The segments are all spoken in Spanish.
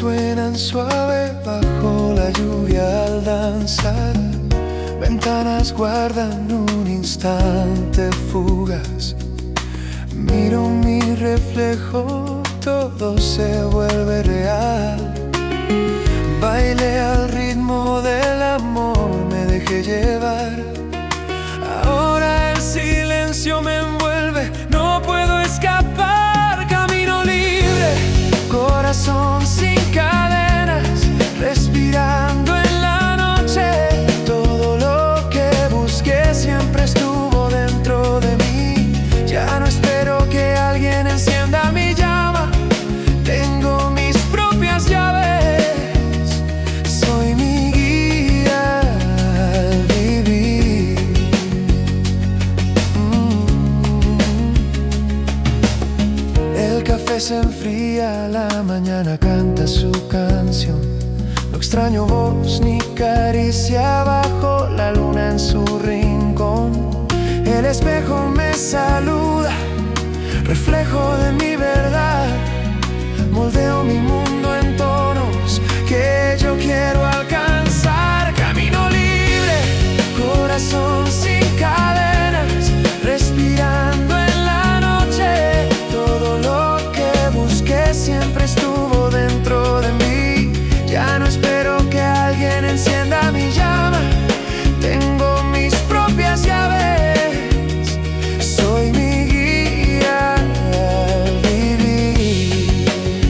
suenan suave bajo la lluvia al danzar. Ventanas guardan un instante fugaz. Miro mi reflejo, todo se vuelve real. Bailé al ritmo del amor, me dejé llevar. Ahora el silencio me envuelve, no puedo escapar. Camino libre, corazón sin cadenas, respirando en la noche. Todo lo que busqué siempre estuvo dentro de mí. Ya no espero que alguien encienda mi llama. Tengo mis propias llaves. Soy mi guía al vivir. El café se enfría, la mañana canta su canción. No extraño voz ni caricia bajo la luna en su rincón. El espejo me saluda, reflejo de mi verdad. Moldeo mi mundo en tonos que yo quiero alcanzar. Camino libre, corazón sin cadenas, respirando en la noche. Todo lo que busqué siempre estuvo dentro de mí. Ya no espero que alguien encienda mi llama. Tengo mis propias llaves. Soy mi guía al vivir.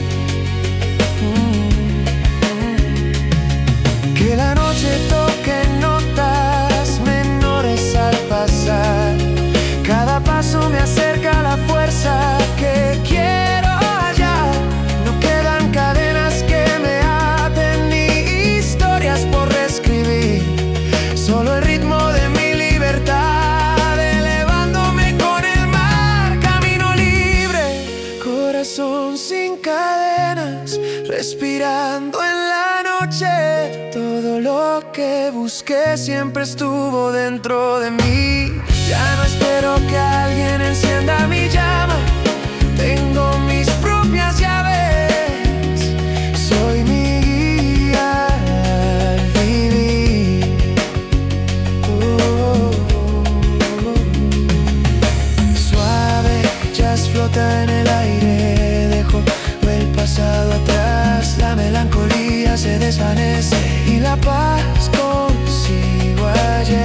Que la noche toque notas menores al pasar. Cada paso me acerca a la fuerza que quiero hallar. No quedan cadenas que me aten ni historias por reescribir. Solo el ritmo de mi libertad, elevándome con el mar. Camino libre, corazón sin cadenas, respirando en la noche. Todo lo que busqué siempre estuvo dentro de mí. Ya no espero que alguien encienda mi llama. Tengo mis propias llaves. Soy mi guía al vivir. Suave, jazz flota en el aire. Dejo el pasado atrás. La melancolía se desvanece y la paz consigo ayer.